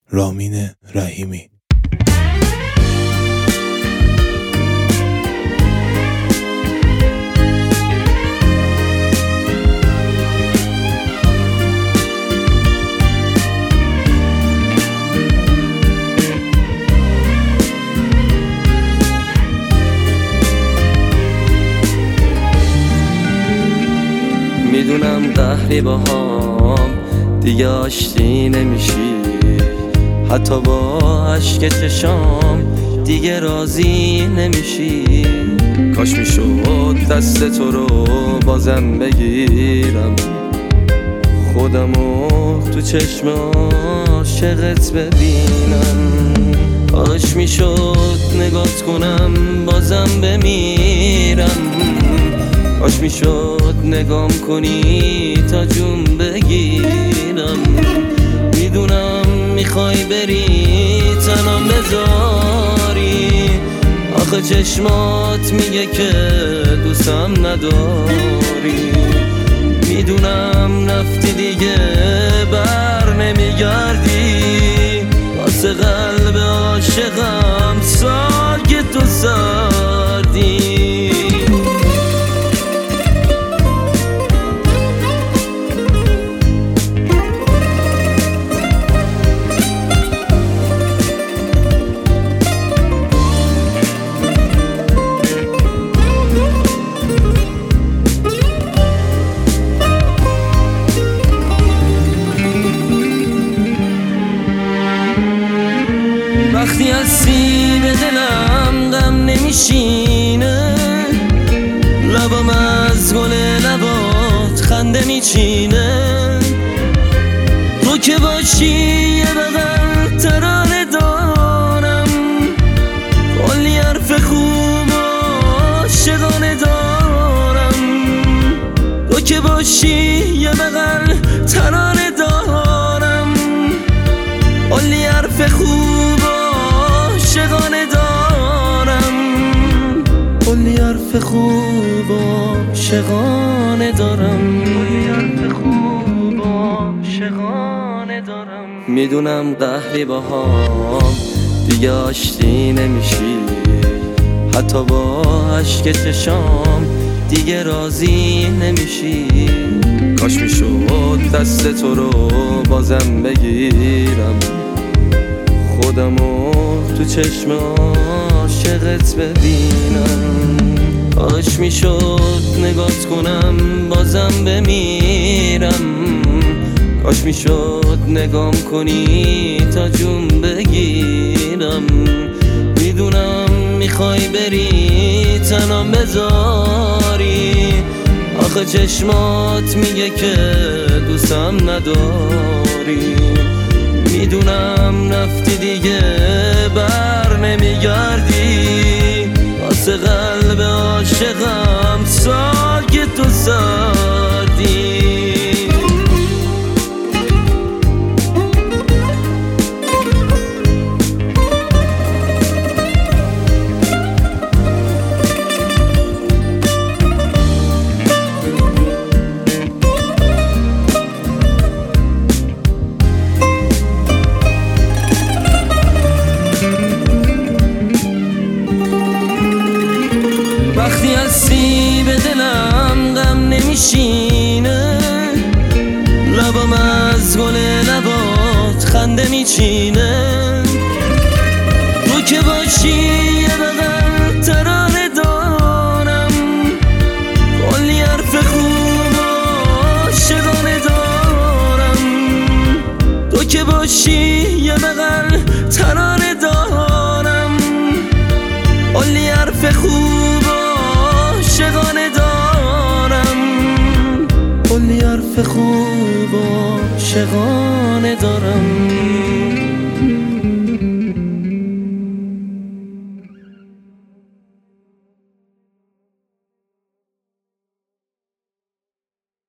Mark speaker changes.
Speaker 1: رامین رحیمی.
Speaker 2: میدونم قهری با هم دیگه آشتی نمیشی، حتی با عشق چشام دیگه راضی نمیشی. کاش میشد دست تو رو بازم بگیرم، خودمو تو چشم عاشقت ببینم. کاش میشد نگات کنم بازم بمیرم، کاش میشد نگام کنی تا جون بگیرم. میدونم میخوای بری تنم بذاری، آخه چشمات میگه که دوستم نداری. میدونم رفتی دیگه بر نمیگردی، واسه قلب عاشقم ساکت و سردی. وقتی از سینه دلم غم نمیشینه، لبم از گل لبات خنده میچینه. تو که باشی یه بغل ترانه دارم، کلی حرف خوب عاشقانه دارم. تو که باشی یه بغل ترانه دارم، کلی حرف خوب عاشقانه دارم، کلی حرف خوب عاشقانه دارم، کلی حرف خوب عاشقانه دارم. میدونم قهری با هم دیگه آشتی نمیشی، حتی با عشق چشام دیگه راضی نمیشی. کاش میشد دست تو رو بازم بگیرم، خودمو تو چشم عاشقت ببینم. کاش میشد نگات کنم بازم بمیرم، کاش میشد نگام کنی تا جون بگیرم. میدونم میخوای بری تنم بذاری، آخه چشمات میگه که دوستم نداری. میدونم رفتی دیگه بر نمیگردی، واسه قلب عاشقم ساکت و سردی. وقتی از سیب دلم غم نمیشینه، لبم از گل لبات خنده میچینه. تو که باشی یه بغل ترانه دارم، کلی حرف خوب عاشقانه دارم. تو که باشی یه بغل ترانه دارم، کلی حرف خوب